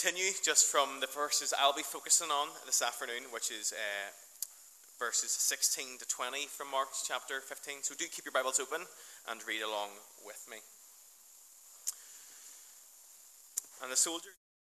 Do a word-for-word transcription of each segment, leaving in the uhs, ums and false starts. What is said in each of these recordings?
continue just from the verses I'll be focusing on this afternoon, which is uh, verses sixteen to twenty from Mark chapter fifteen. So do keep your Bibles open and read along with me. And the soldiers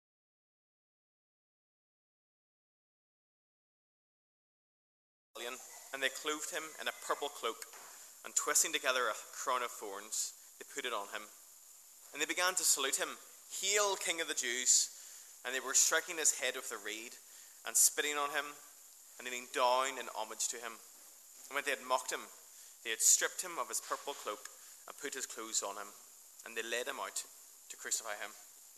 and they clothed him in a purple cloak, and twisting together a crown of thorns, they put it on him. And they began to salute him, "Hail, King of the Jews!" And they were striking his head with a reed, and spitting on him, and kneeling down in homage to him. And when they had mocked him, they had stripped him of his purple cloak, and put his clothes on him, and they led him out to crucify him.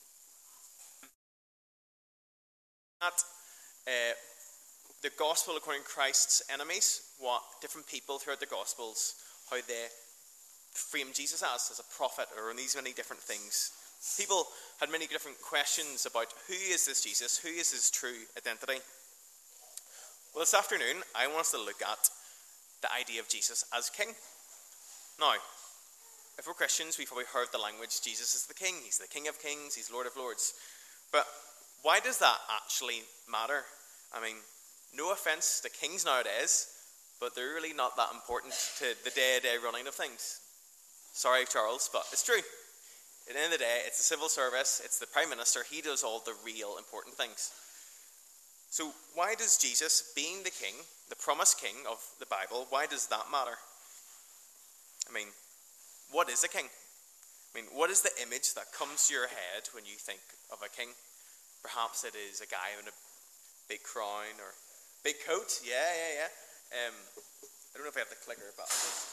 At uh, the gospel according to Christ's enemies, what different people throughout the gospels, how they frame Jesus as, as a prophet, or in these many different things. People had many different questions about who is this Jesus, who is his true identity. Well, this afternoon, I want us to look at the idea of Jesus as king. Now, if we're Christians, we've probably heard the language, Jesus is the king, he's the King of Kings, he's Lord of Lords. But why does that actually matter? I mean, no offense to kings nowadays, but they're really not that important to the day-to-day running of things. Sorry, Charles, but it's true. At the end of the day, it's the civil service, it's the Prime Minister, he does all the real important things. So why does Jesus, being the king, the promised king of the Bible, why does that matter? I mean, what is a king? I mean, what is the image that comes to your head when you think of a king? Perhaps it is a guy in a big crown or big coat. Yeah, yeah, yeah. Um, I don't know if I have the clicker, but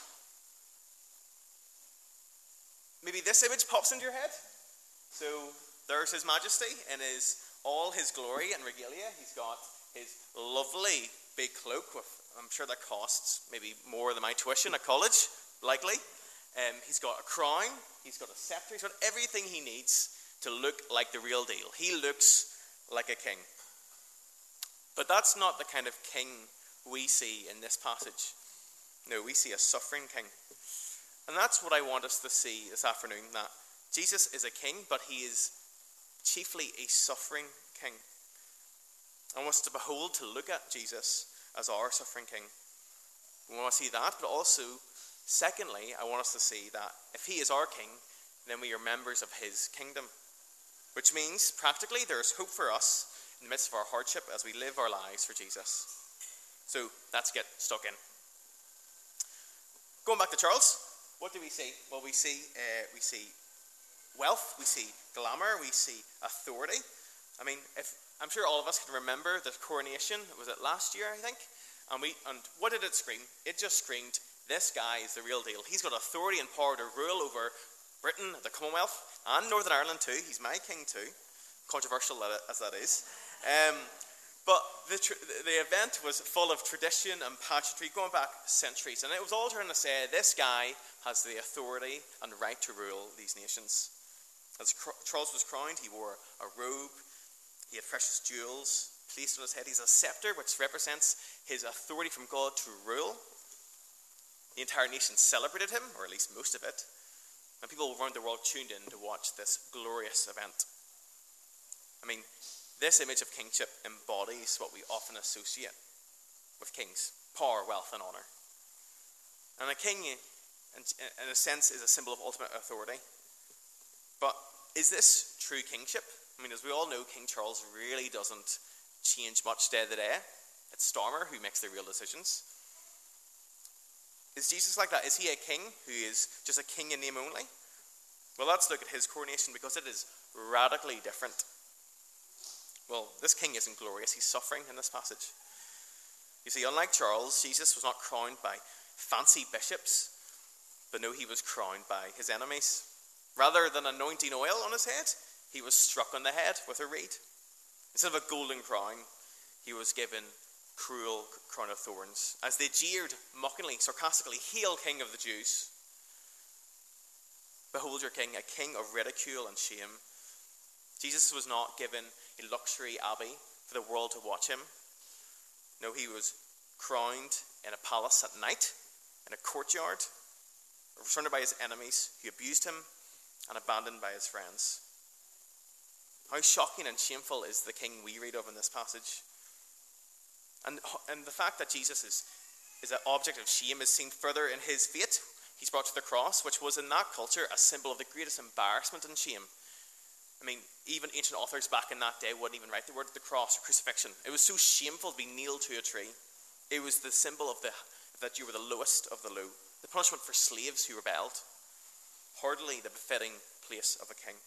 maybe this image pops into your head. So there's His Majesty in his all his glory and regalia. He's got his lovely big cloak with, I'm sure that costs maybe more than my tuition at college, likely. Um, he's got a crown, he's got a scepter, he's got everything he needs to look like the real deal. He looks like a king. But that's not the kind of king we see in this passage. No, we see a suffering king. And that's what I want us to see this afternoon, that Jesus is a king, but he is chiefly a suffering king. I want us to behold, to look at Jesus as our suffering king. We want to see that, but also, secondly, I want us to see that if he is our king, then we are members of his kingdom. Which means, practically, there is hope for us in the midst of our hardship as we live our lives for Jesus. So, let's get stuck in. Going back to Charles, what do we see? Well, we see uh, we see wealth, we see glamour, we see authority. I mean, if I'm sure all of us can remember the coronation. Was it last year, I think? And we and what did it scream? It just screamed, this guy is the real deal. He's got authority and power to rule over Britain, the Commonwealth, and Northern Ireland too. He's my king too. Controversial as that is. Um, but the, tr- the event was full of tradition and pageantry going back centuries. And it was all trying to say, this guy has the authority and right to rule these nations. As Charles was crowned, he wore a robe. He had precious jewels placed on his head. He has a scepter, which represents his authority from God to rule. The entire nation celebrated him, or at least most of it. And people around the world tuned in to watch this glorious event. I mean, this image of kingship embodies what we often associate with kings: power, wealth, and honor. And a king, in, in a sense, is a symbol of ultimate authority. But is this true kingship? I mean, as we all know, King Charles really doesn't change much day to day. It's Stormer who makes the real decisions. Is Jesus like that? Is he a king who is just a king in name only? Well, let's look at his coronation, because it is radically different. Well, this king isn't glorious. He's suffering in this passage. You see, unlike Charles, Jesus was not crowned by fancy bishops, but no, he was crowned by his enemies. Rather than anointing oil on his head, he was struck on the head with a reed. Instead of a golden crown, he was given cruel crown of thorns, as they jeered mockingly, sarcastically, "Hail, King of the Jews." Behold your king, a king of ridicule and shame. Jesus was not given a luxury abbey for the world to watch him. No, he was crowned in a palace at night, in a courtyard, surrounded by his enemies who abused him, and abandoned by his friends. How shocking and shameful is the king we read of in this passage. And, and the fact that Jesus is, is an object of shame is seen further in his fate. He's brought to the cross, which was in that culture a symbol of the greatest embarrassment and shame. I mean, even ancient authors back in that day wouldn't even write the word the cross or crucifixion. It was so shameful to be nailed to a tree. It was the symbol of the that you were the lowest of the low. The punishment for slaves who rebelled. Hardly the befitting place of a king.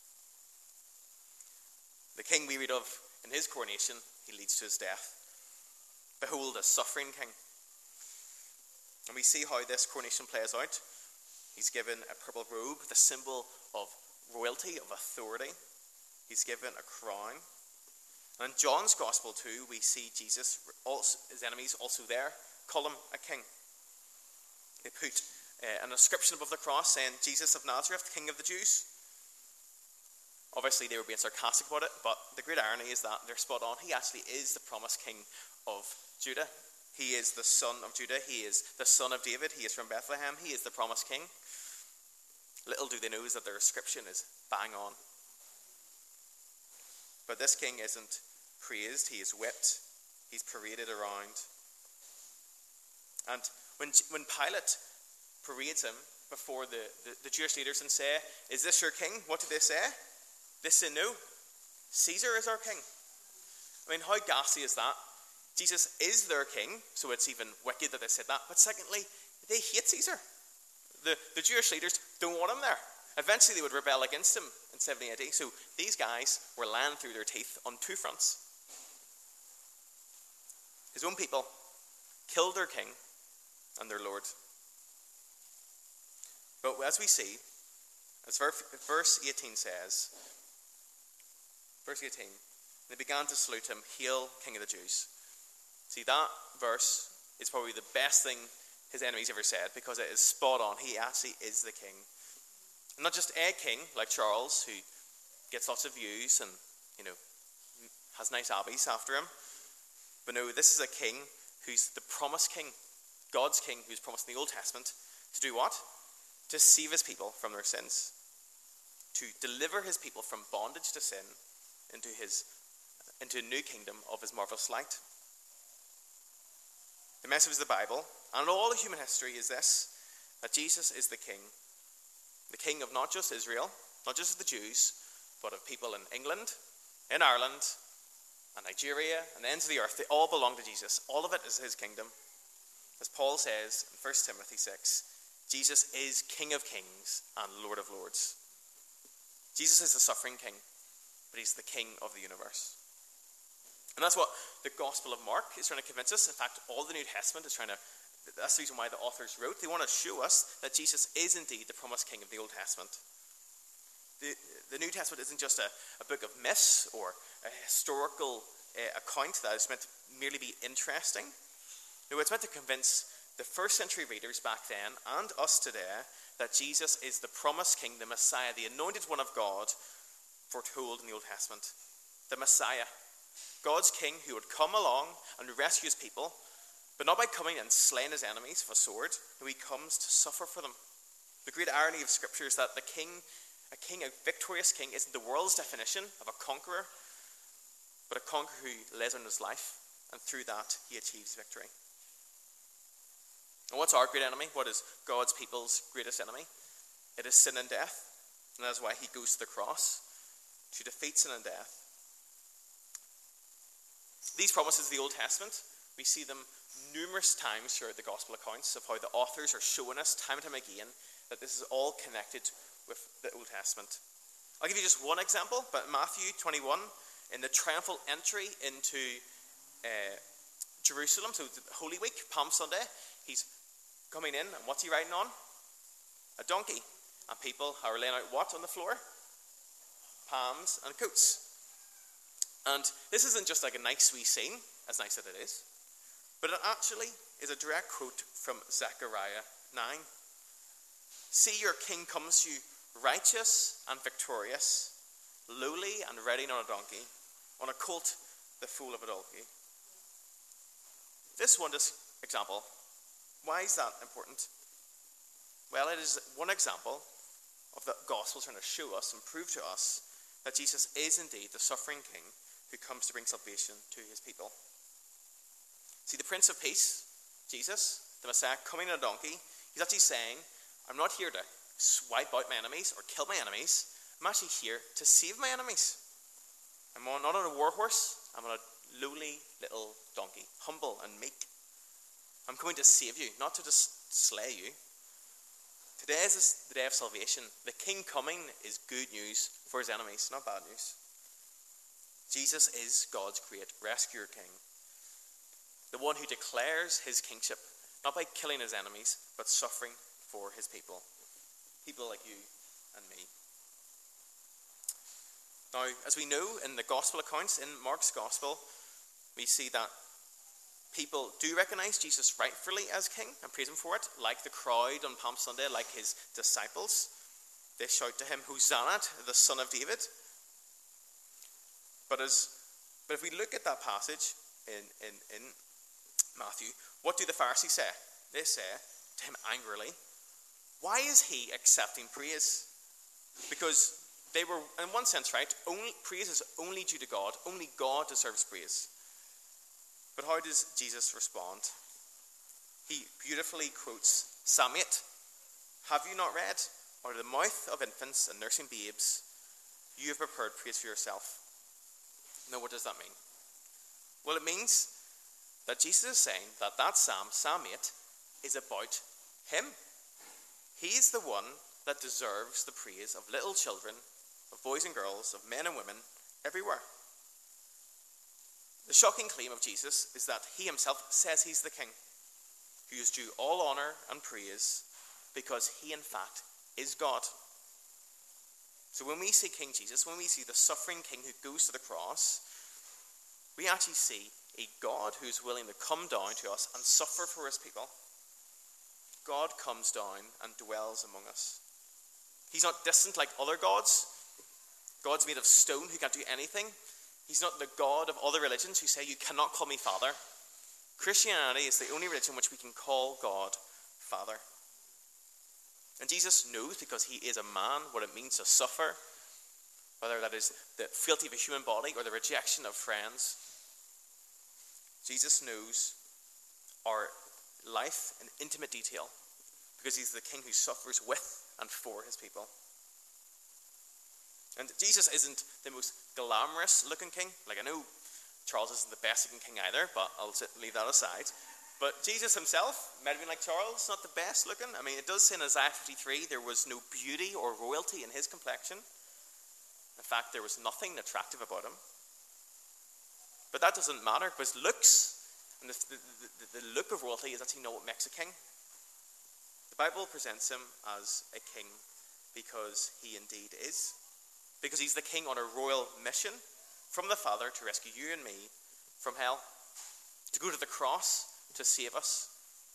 The king we read of in his coronation, he leads to his death. Behold, a suffering king. And we see how this coronation plays out. He's given a purple robe, the symbol of royalty, of authority. He's given a crown. And in John's gospel too, we see Jesus, also, his enemies also there, call him a king. They put uh, an inscription above the cross saying, Jesus of Nazareth, King of the Jews. Obviously they were being sarcastic about it, but the great irony is that they're spot on. He actually is the promised king of Judah. He is the son of Judah. He is the son of David. He is from Bethlehem. He is the promised king. Little do they know is that their inscription is bang on. But this king isn't praised. He is whipped. He's paraded around. And when, when Pilate parades him before the, the, the Jewish leaders and say, is this your king? What do they say? They say, no, Caesar is our king. I mean, how ghastly is that? Jesus is their king, so it's even wicked that they said that. But secondly, they hate Caesar. The, the Jewish leaders don't want him there. Eventually they would rebel against him in seventy A D. So these guys were lying through their teeth on two fronts. His own people killed their king and their Lord. But as we see, as verse eighteen says, verse eighteen, they began to salute him, Hail, King of the Jews. See, that verse is probably the best thing his enemies ever said, because it is spot on. He actually is the king. And not just a king like Charles, who gets lots of views and, you know, has nice abbeys after him. But no, this is a king who's the promised king, God's king, who's promised in the Old Testament to do what? To save his people from their sins. To deliver his people from bondage to sin into his into a new kingdom of his marvelous light. The message of the Bible and all of human history is this, that Jesus is the king. The king of not just Israel, not just of the Jews, but of people in England, in Ireland, and Nigeria, and the ends of the earth. They all belong to Jesus. All of it is his kingdom. As Paul says in First Timothy six, Jesus is King of kings and Lord of lords. Jesus is the suffering king, but he's the king of the universe. And that's what the Gospel of Mark is trying to convince us. In fact, all the New Testament is trying to, that's the reason why the authors wrote. They want to show us that Jesus is indeed the promised king of the Old Testament. The, the New Testament isn't just a, a book of myths or a historical uh, account that is meant to merely be interesting. No, it's meant to convince the first century readers back then and us today that Jesus is the promised king, the Messiah, the anointed one of God, foretold in the Old Testament. The Messiah. God's king who would come along and rescue his people, but not by coming and slaying his enemies with a sword. No, he comes to suffer for them. The great irony of Scripture is that the king, a king, a victorious king, isn't the world's definition of a conqueror, but a conqueror who lays on his life, and through that he achieves victory. And what's our great enemy? What is God's people's greatest enemy? It is sin and death, and that's why he goes to the cross, to defeat sin and death. These promises of the Old Testament, we see them numerous times throughout the gospel accounts of how the authors are showing us time and time again that this is all connected with the Old Testament. I'll give you just one example, but Matthew twenty-one, in the triumphal entry into uh, Jerusalem, so Holy Week, Palm Sunday, he's coming in, and what's he riding on? A donkey. And people are laying out what on the floor? Palms and coats. And this isn't just like a nice wee scene, as nice as it is, but it actually is a direct quote from Zechariah nine. See, your king comes to you righteous and victorious, lowly and riding on a donkey, on a colt, the foal of a donkey. This one, this example, why is that important? Well, it is one example of the gospel trying to show us and prove to us that Jesus is indeed the suffering king who comes to bring salvation to his people. See, the Prince of Peace, Jesus, the Messiah, coming on a donkey, he's actually saying, I'm not here to swipe out my enemies or kill my enemies. I'm actually here to save my enemies. I'm not on a war horse. I'm on a lowly little donkey, humble and meek. I'm coming to save you, not to just slay you. Today is the day of salvation. The king coming is good news for his enemies, not bad news. Jesus is God's great rescuer king, the one who declares his kingship, not by killing his enemies, but suffering for his people. People like you and me. Now, as we know in the gospel accounts, in Mark's gospel, we see that people do recognize Jesus rightfully as king and praise him for it, like the crowd on Palm Sunday, like his disciples. They shout to him, Hosanna, the Son of David. But as but if we look at that passage in, in, in Matthew, what do the Pharisees say? They say to him angrily, why is he accepting praise? Because they were, in one sense, right, only, praise is only due to God. Only God deserves praise. But how does Jesus respond? He beautifully quotes Psalm eight. Have you not read? Out of the mouth of infants and nursing babes, you have prepared praise for yourself. Now, what does that mean? Well, it means that Jesus is saying that that psalm, Psalm eight, is about him. He's the one that deserves the praise of little children, of boys and girls, of men and women, everywhere. The shocking claim of Jesus is that he himself says he's the king, who is due all honor and praise because he in fact is God. So when we see King Jesus, when we see the suffering king who goes to the cross, we actually see a God who's willing to come down to us and suffer for his people. God comes down and dwells among us. He's not distant like other gods. God's made of stone who can't do anything. He's not the God of other religions who say, you cannot call me Father. Christianity is the only religion which we can call God Father. And Jesus knows, because he is a man, what it means to suffer, whether that is the frailty of a human body or the rejection of friends. Jesus knows our life in intimate detail because he's the king who suffers with and for his people. And Jesus isn't the most glamorous looking king. Like, I know Charles isn't the best looking king either, but I'll leave that aside. But Jesus himself might have been like Charles, not the best looking. I mean, it does say in Isaiah fifty-three, there was no beauty or royalty in his complexion. In fact, there was nothing attractive about him. But that doesn't matter, because looks, and the, the, the, the look of royalty is actually not what makes a king. The Bible presents him as a king because he indeed is. Because he's the king on a royal mission from the Father to rescue you and me from hell, to go to the cross to save us.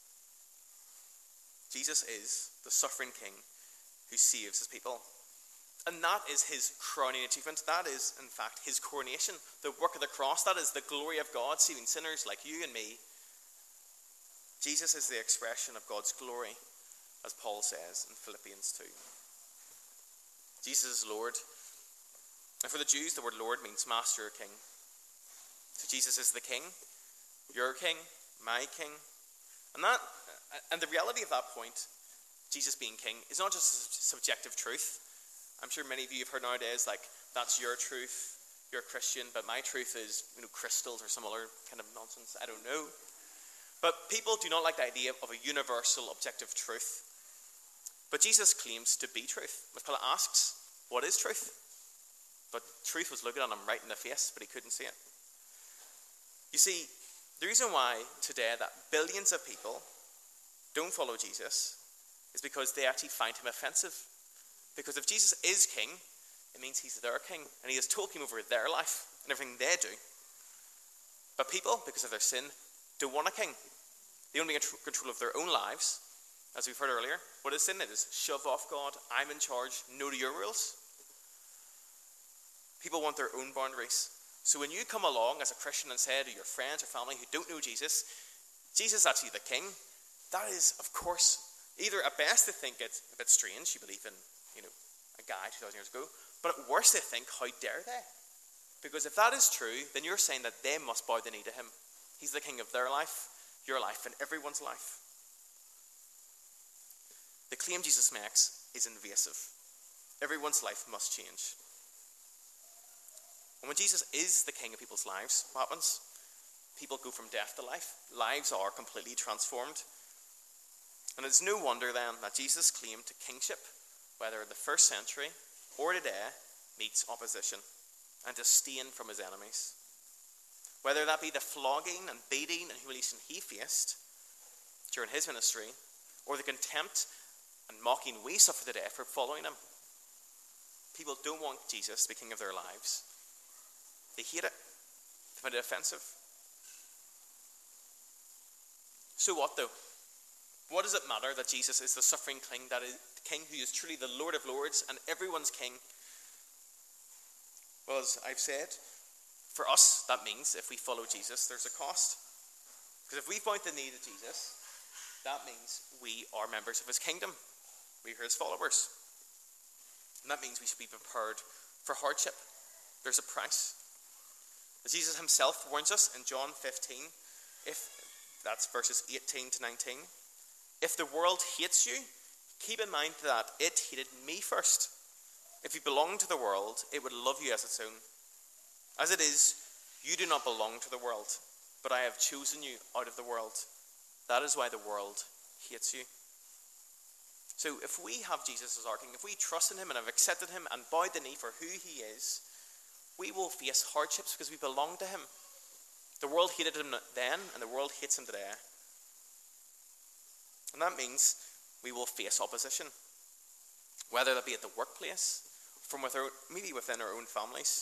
Jesus is the suffering king who saves his people. And that is his crowning achievement. That is, in fact, his coronation. The work of the cross, that is the glory of God, saving sinners like you and me. Jesus is the expression of God's glory, as Paul says in Philippians two. Jesus is Lord. And for the Jews, the word Lord means master or king. So Jesus is the king, your king, my king. And that, and the reality of that point, Jesus being king, is not just a subjective truth. I'm sure many of you have heard nowadays, like, that's your truth, you're a Christian, but my truth is, you know, crystals or some other kind of nonsense. I don't know. But people do not like the idea of a universal objective truth. But Jesus claims to be truth. When Pilate asks, what is truth? But truth was looking at him right in the face, but he couldn't see it. You see, the reason why today that billions of people don't follow Jesus is because they actually find him offensive. Because if Jesus is king, it means he's their king, and he has total king over their life and everything they do. But people, because of their sin, don't want a king. They want to be in control of their own lives. As we've heard earlier, what is sin? It is shove off God, I'm in charge, no to your rules. People want their own boundaries. So when you come along as a Christian and say to your friends or family who don't know Jesus, Jesus is actually the king, that is, of course, either at best they think it's a bit strange, you believe in, you know, a guy two thousand years ago, But at worst they think, how dare they? Because if that is true, then you're saying that they must bow the knee to him. He's the king of their life, your life, and everyone's life. The claim Jesus makes is invasive. Everyone's life must change. And when Jesus is the king of people's lives, what happens? People go from death to life. Lives are completely transformed. And it's no wonder then that Jesus' claim to kingship, whether in the first century or today, meets opposition and disdain from his enemies. Whether that be the flogging and beating and humiliation he faced during his ministry, or the contempt and mocking we suffer today for following him. People don't want Jesus to be king of their lives. They hate it. They find it offensive. So what though? What does it matter that Jesus is the suffering king, that is the king who is truly the Lord of Lords and everyone's king? Well, as I've said, for us, that means if we follow Jesus, there's a cost. Because if we point the knee to Jesus, that means we are members of his kingdom. We are his followers. And that means we should be prepared for hardship. There's a price. As Jesus himself warns us in John fifteen, if that's verses eighteen to nineteen, if the world hates you, keep in mind that it hated me first. If you belong to the world, it would love you as its own. As it is, you do not belong to the world, but I have chosen you out of the world. That is why the world hates you. So if we have Jesus as our king, if we trust in him and have accepted him and bowed the knee for who he is, we will face hardships because we belong to him. The world hated him then, and the world hates him today. And that means we will face opposition, whether that be at the workplace, from within, maybe within our own families.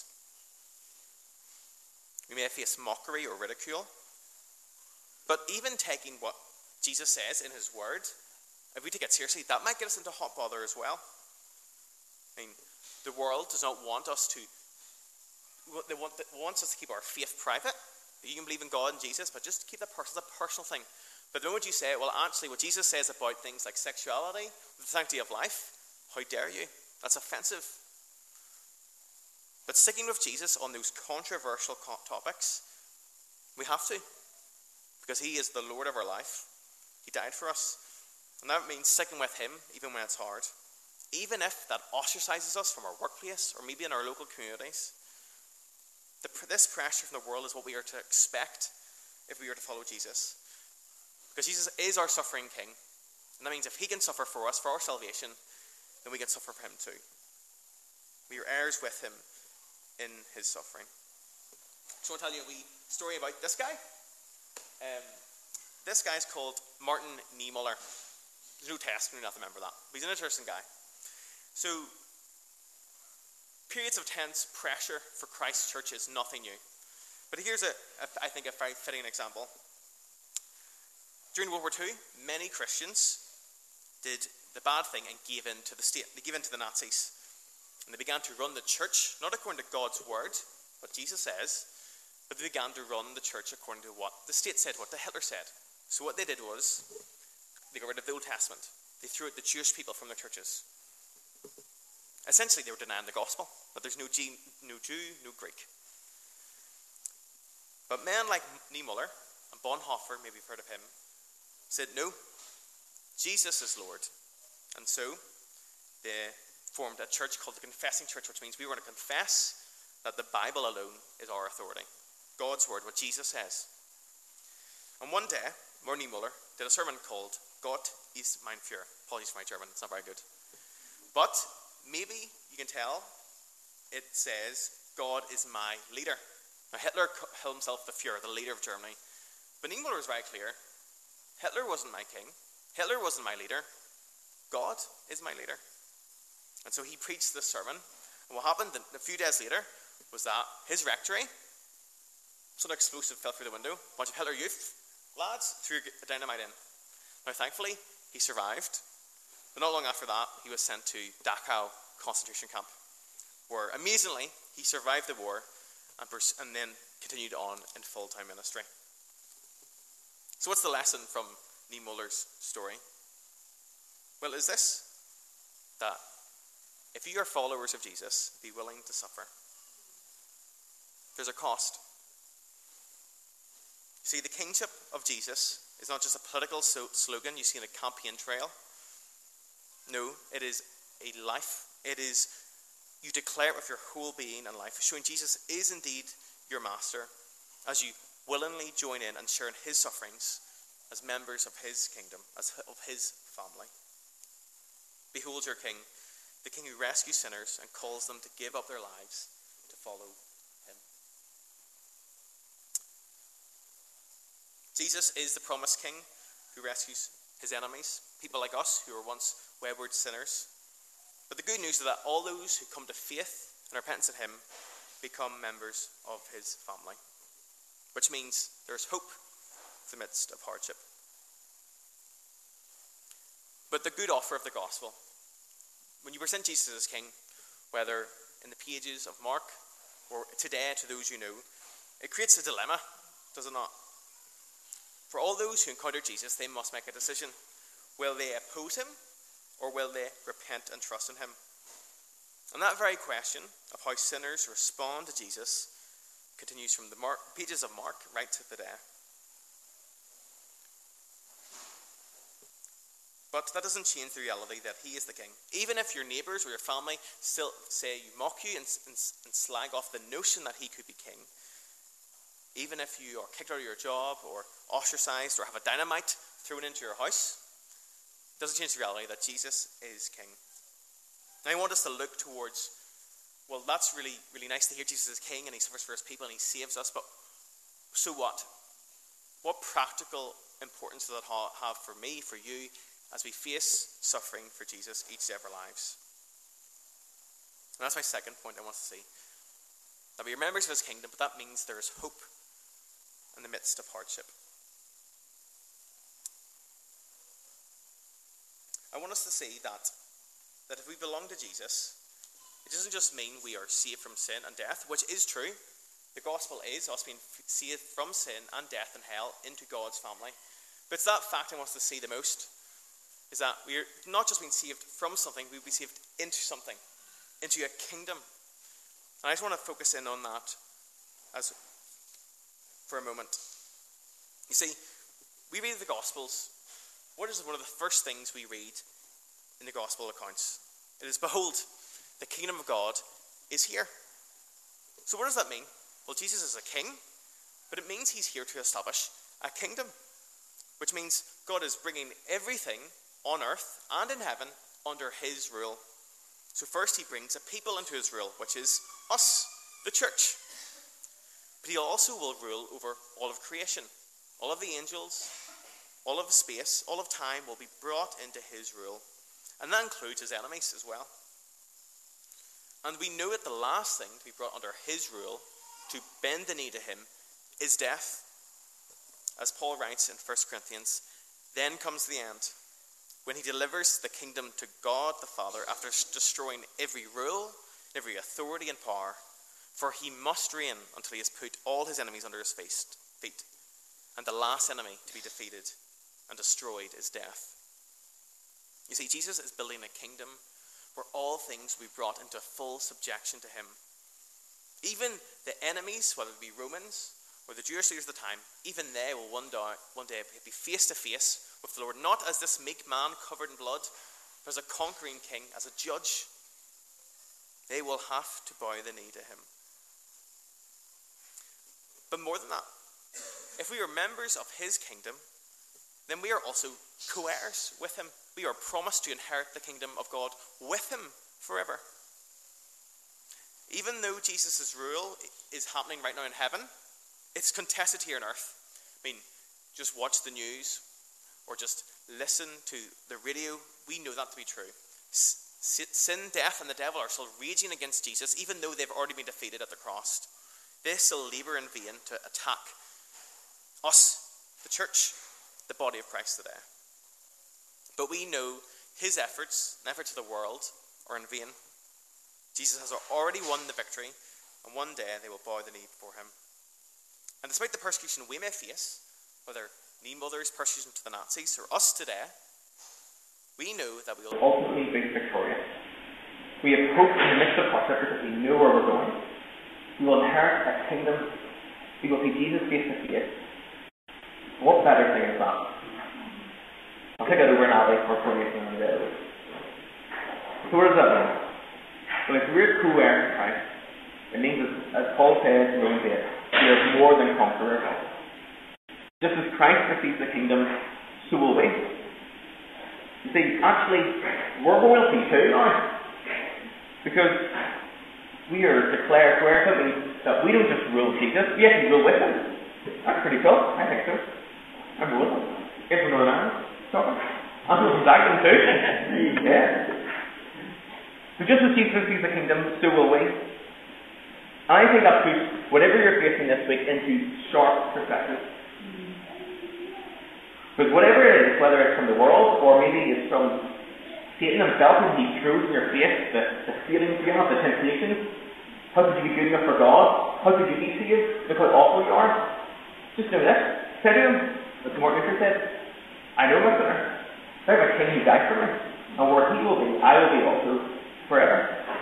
We may face mockery or ridicule. But even taking what Jesus says in his word, if we take it seriously, that might get us into hot bother as well. I mean, the world does not want us to, they want, it wants us to keep our faith private. You can believe in God and Jesus, but just keep that person, a personal thing. But the moment you say, well, actually, what Jesus says about things like sexuality, the sanctity of life, how dare you? That's offensive. But sticking with Jesus on those controversial topics, we have to. Because he is the Lord of our life. He died for us. And that means sticking with him even when it's hard. Even if that ostracizes us from our workplace or maybe in our local communities. The, this pressure from the world is what we are to expect if we are to follow Jesus. Because Jesus is our suffering king. And that means if he can suffer for us, for our salvation, then we can suffer for him too. We are heirs with him in his suffering. So I'll tell you a wee story about this guy. Um, this guy's called Martin Niemöller. There's no test, we don't have to remember that. But he's an interesting guy. So, periods of tense pressure for Christ's church is nothing new. But here's, a, a, I think, a very fitting example. During World War Two, many Christians did the bad thing and gave in to the state. They gave in to the Nazis. And they began to run the church, not according to God's word, what Jesus says, but they began to run the church according to what the state said, what the Hitler said. So what they did was, they got rid of the Old Testament. They threw out the Jewish people from their churches. Essentially, they were denying the gospel, that there's no Jew, no, Jew, no Greek. But men like Niemöller and Bonhoeffer, maybe you've heard of him, said, no, Jesus is Lord. And so, they formed a church called the Confessing Church, which means we were going to confess that the Bible alone is our authority. God's word, what Jesus says. And one day, Martin Niemöller did a sermon called Gott ist mein Führer. Apologies for my German, it's not very good. But maybe you can tell it says, God is my leader. Now Hitler called himself the Führer, the leader of Germany. But Niemöller was very clear. Hitler wasn't my king. Hitler wasn't my leader. God is my leader. And so he preached this sermon. And what happened a few days later was that his rectory, some explosive fell through the window. A bunch of Hitler youth lads threw a dynamite in. Now thankfully, he survived. But not long after that, he was sent to Dachau concentration camp, where amazingly, he survived the war and, pers- and then continued on in full-time ministry. So what's the lesson from Niemöller's story? Well, is this, that if you are followers of Jesus, be willing to suffer. There's a cost. You see, the kingship of Jesus is not just a political so- slogan you see in a campaign trail. No, it is a life. It is, you declare it with your whole being and life, showing Jesus is indeed your master, as you willingly join in and share in his sufferings as members of his kingdom, as of his family. Behold your king, the king who rescues sinners and calls them to give up their lives to follow him. Jesus is the promised king who rescues his enemies, people like us who were once wayward sinners. But the good news is that all those who come to faith and repentance in him become members of his family, which means there's hope in the midst of hardship. But the good offer of the gospel, when you present Jesus as king, whether in the pages of Mark or today to those you know, it creates a dilemma, does it not? For all those who encounter Jesus, they must make a decision. Will they oppose him, or will they repent and trust in him? And that very question of how sinners respond to Jesus continues from the Mark, pages of Mark right to today. But that doesn't change the reality that he is the king. Even if your neighbours or your family still say you mock you and, and, and slag off the notion that he could be king, even if you are kicked out of your job or ostracised or have a dynamite thrown into your house, it doesn't change the reality that Jesus is king. And I want us to look towards, well, that's really, really nice to hear Jesus is king and he suffers for his people and he saves us, but so what? What practical importance does that have for me, for you, as we face suffering for Jesus each day of our lives? And that's my second point I want to see. That we are members of his kingdom, but that means there is hope in the midst of hardship. I want us to see that, that if we belong to Jesus, it doesn't just mean we are saved from sin and death, which is true. The gospel is us being saved from sin and death and hell into God's family. But it's that fact I want us to see the most, is that we are not just being saved from something, we'll be saved into something, into a kingdom. And I just want to focus in on that as for a moment. You see, we read the Gospels. What is one of the first things we read in the Gospel accounts? It is, behold, the kingdom of God is here. So what does that mean? Well, Jesus is a king, but it means he's here to establish a kingdom, which means God is bringing everything on earth and in heaven under his rule. So first he brings a people into his rule, which is us, the church. But he also will rule over all of creation. All of the angels, all of space, all of time will be brought into his rule. And that includes his enemies as well. And we know that the last thing to be brought under his rule, to bend the knee to him, is death. As Paul writes in First Corinthians, then comes the end, when he delivers the kingdom to God the Father after destroying every rule, every authority and power. For he must reign until he has put all his enemies under his feet. And the last enemy to be defeated and destroyed is death. You see, Jesus is building a kingdom where all things will be brought into full subjection to him. Even the enemies, whether it be Romans or the Jewish leaders of the time, even they will one day, one day be face to face with the Lord, not as this meek man covered in blood, but as a conquering king, as a judge. They will have to bow the knee to him. But more than that, if we are members of his kingdom, then we are also co-heirs with him. We are promised to inherit the kingdom of God with him forever. Even though Jesus' rule is happening right now in heaven, it's contested here on earth. I mean, just watch the news or just listen to the radio. We know that to be true. Sin, death, and the devil are still raging against Jesus, even though they've already been defeated at the cross. They still labour in vain to attack us, the church, the body of Christ today. But we know his efforts, and efforts of the world, are in vain. Jesus has already won the victory, and one day they will bow the knee before him. And despite the persecution we may face, whether Nemothers' persecution to the Nazis or us today, we know that we will ultimately be victorious. We have hope in the midst of hardship because we know where we're going. We will inherit a kingdom. We will see Jesus face to face. What better thing is that? I'll take it over an alley for coronation on the day. So what does that mean? Well, if we're co-heirs in Christ, it means, as, as Paul says in Romans eight, we are more than conquerors. Just as Christ receives the kingdom, so will we. You see, actually, we're royalty too now. Because we are declared royalty, that we don't just rule Jesus, we actually rule with him. That's pretty cool. I think so. I'm ruling. Guess we're Northern Ireland. Talking. I'm ruling Dagenham too. Yeah. So just as Jesus receives the kingdom, so will we. And I think that puts whatever you're facing this week into sharp perspective. Because whatever it is, whether it's from the world or maybe it's from Satan himself, and he throws in your face the, the feelings you have, the temptations. How could you be good enough for God? How could you be saved? Look how awful you are. Just know this. Say to him, as Martin Luther said, I know my sinner. I have a king who died for me. And where he will be, I will be also forever.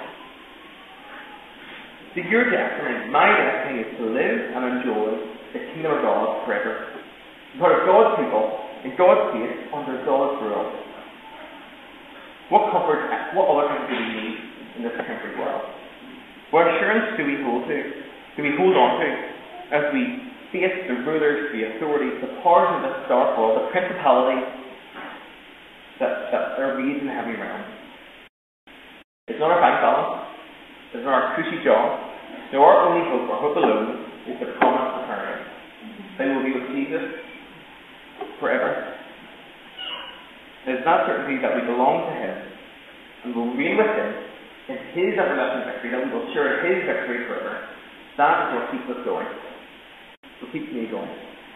So your destiny, my destiny, is to live and enjoy the kingdom of God forever. Part of God's people, in God's place, under God's rule. What comfort, what other comfort do we need in this temporary world? What assurance do we hold to? Do we hold on to as we face the rulers, the authorities, the powers of this dark world, the principalities that, that are raised in the heavenly realm? It's not our bank balance. It's not our cushy job. No, our only hope, our hope alone, is the promise of eternity. They will be with Jesus forever. It is that certainty that we belong to him and will reign with him in his everlasting victory, that we will share his victory forever. That is what keeps us going. What keeps me going.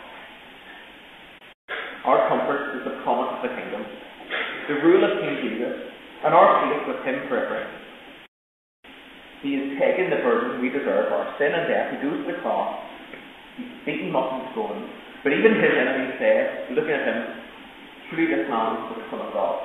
Our comfort is the promise of the kingdom, the rule of King Jesus, and our faith with him forever. He has taken the burden we deserve, our sin and death. He goes to the cross. He's beaten up and scorned. But even his enemies say, looking at him, truly this man was the Son of God.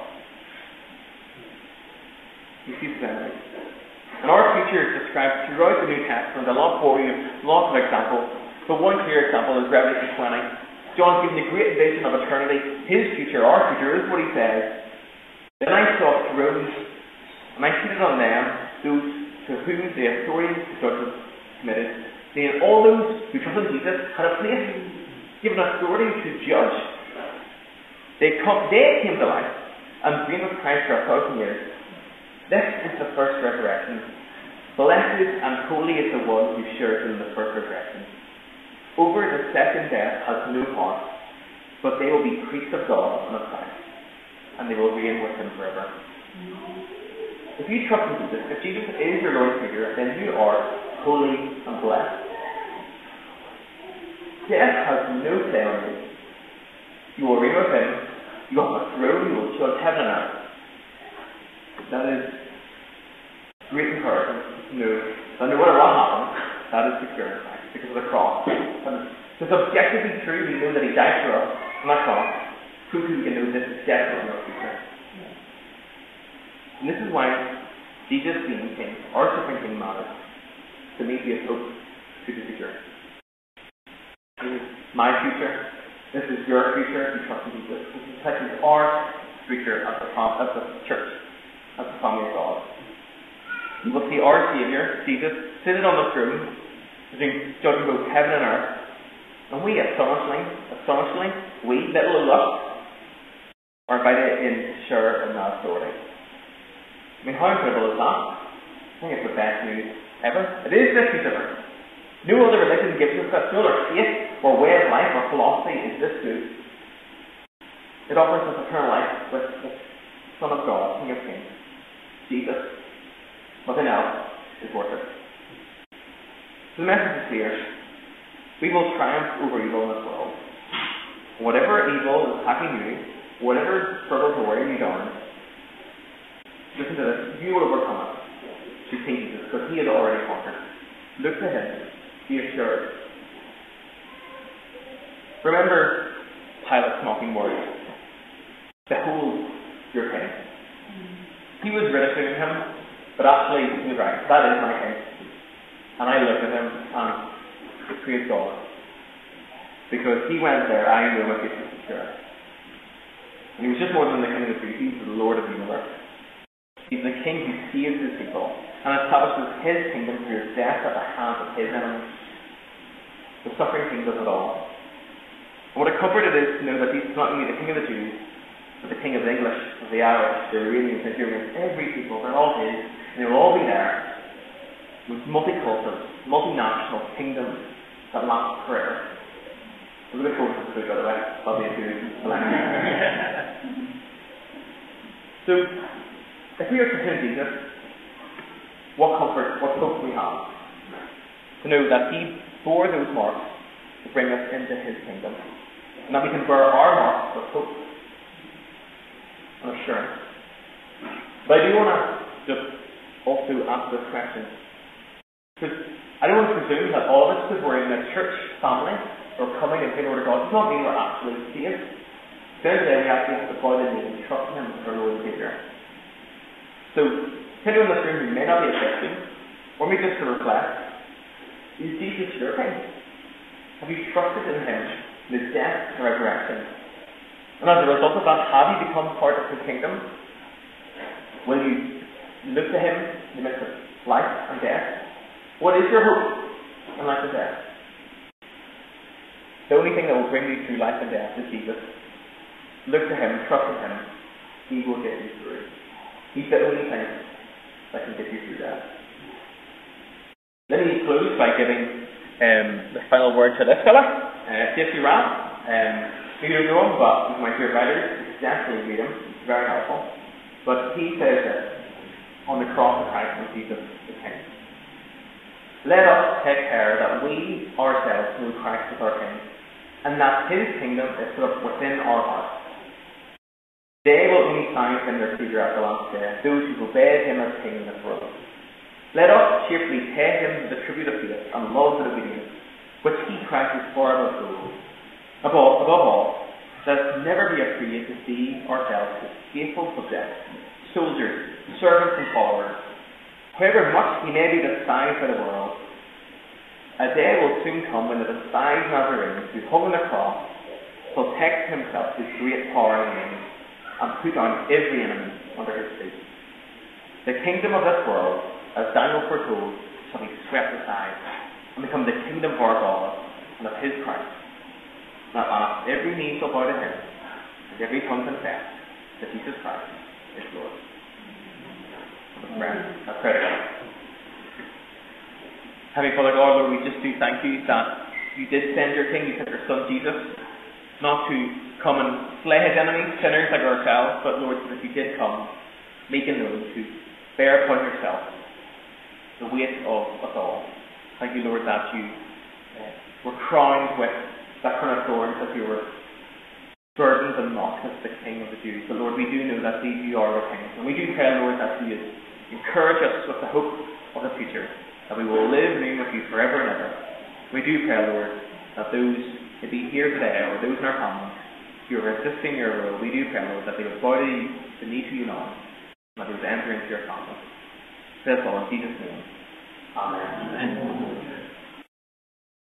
He sees his enemies. And our future is described throughout the New Testament, a lot for you, lots of examples. But one clear example is Revelation twenty. John's given the great vision of eternity, his future, our future. This is what he says. Then I saw thrones, and I seated on them those to whom the authority of judgment committed. Saying all those who trust in Jesus had a place, given authority to judge. They, come, they came to life and reigned with Christ for a thousand years. This is the first resurrection. Blessed and holy is the one who shares in the first resurrection. Over the second death has no part, but they will be priests of God and of Christ, and they will reign with him forever. If you trust in Jesus, if Jesus is your Lord and Savior, then you are holy and blessed. Death has no say on you. You will reign with him. You will have a throne. You will judge heaven and earth. That is great encouragement to know that no matter what happens, that is secure in Christ because of the cross. And so it's objectively true. We know that he died for us on that cross. Proof we can know this is definitely our future. And this is why Jesus being king, our supreme king, matters. To me, he has hope to the future. This is my future. This is your future. You trust in Jesus. This is actually our future as the, as the church, as the family of God. You will see our Savior, Jesus, seated on the throne, judging both heaven and earth. And we, astonishingly, astonishingly, we, little luck, are invited in to share in that authority. I mean, how incredible is that? I think it's the best news ever. It is this news ever. No other religion gives us that. No other faith or way of life or philosophy is this good. It offers us eternal life with the Son of God, King of Kings, Jesus. Nothing else is worth it. So the message is clear. We will triumph over evil in this world. Whatever evil is attacking you, whatever struggles are wearing you down, listen to this. You will overcome it through King Jesus, because he has already conquered. Look to him. Be assured. Remember Pilate's mocking words. Behold your king. He was ridiculing him. But actually, he was right. That is my king. And I looked at him and praised God. Because he went there, I knew my future was secure. And he was just more than the king of the Jews, he was the Lord of the universe. He's the king who saves his people and establishes his kingdom through his death at the hands of his enemies. The suffering king does it all. And what a comfort it is to know that he's not only the king of the Jews, but the king of the English, of the Irish, the Iranians, the Nigerians, every people, they're all his, and they will all be there with multicultural, multinational kingdoms that last forever. I'm looking forward to this book, by the way. I'll be a good So, if we are to turn to Jesus, what comfort, what hope we have to know that he bore those marks to bring us into his kingdom, and that we can bear our marks with hope and assurance. But I do want to just also ask this question, because I don't want to presume that all of us, because we're in a church family or coming and paying over to God, does not mean we're actually saved. Then today we actually have to bow the knee and trust him as our Lord and Savior. So, anyone in this room who may not be a Christian, or maybe just to reflect, is Jesus your king? Have you trusted in him, in his death and resurrection? And as a result of that, have you become part of his kingdom? Will you look to him in the midst of life and death? What is your hope in life and death? The only thing that will bring you through life and death is Jesus. Look to him, trust in him. He will get you through. He's the only thing that can get you through that. Let me close by giving um, the final word to this fella, uh, J C Ryle. Um, you don't know him, but he's my favorite writer. You can definitely read him. It's very helpful. But he says this on the cross of Christ when Jesus the King. Let us take care that we ourselves know Christ as our King, and that his kingdom is set up within our hearts. They will only find him their Saviour at the last day, those who obey him as King in this world. Let us cheerfully pay him the tribute of faith and love and obedience, which he prices far above gold. Above, above all, let us never be afraid to see ourselves as faithful subjects, soldiers, servants and followers. However much he may be despised by the world, a day will soon come when the despised Nazarene, who hung on the cross, will take to himself his great power and name, and put down every enemy under his feet. The kingdom of this world, as Daniel foretold, shall be swept aside, and become the kingdom of our God, and of his Christ. And at last every knee shall bow to him, and every tongue confess that Jesus Christ is Lord. Friends, I pray to God. Heavenly Father God, Lord, we just do thank you that you did send your King, you sent your Son Jesus, not to come and slay his enemies, sinners like ourselves, but Lord, that you did come, making known to bear upon yourself the weight of us all. Thank you, Lord, that you uh, were crowned with that crown of thorns, that you were burdened and mocked as the King of the Jews. But Lord, we do know that indeed you are our King. And we do pray, Lord, that you encourage us with the hope of the future, that we will live and reign with you forever and ever. We do pray, Lord, that those who be here today, or those in our families, who are resisting your will, we do pray, Lord, that they will bow the knee to you now, and that they will enter into your family. Pray this all in Jesus' name. Amen. Amen.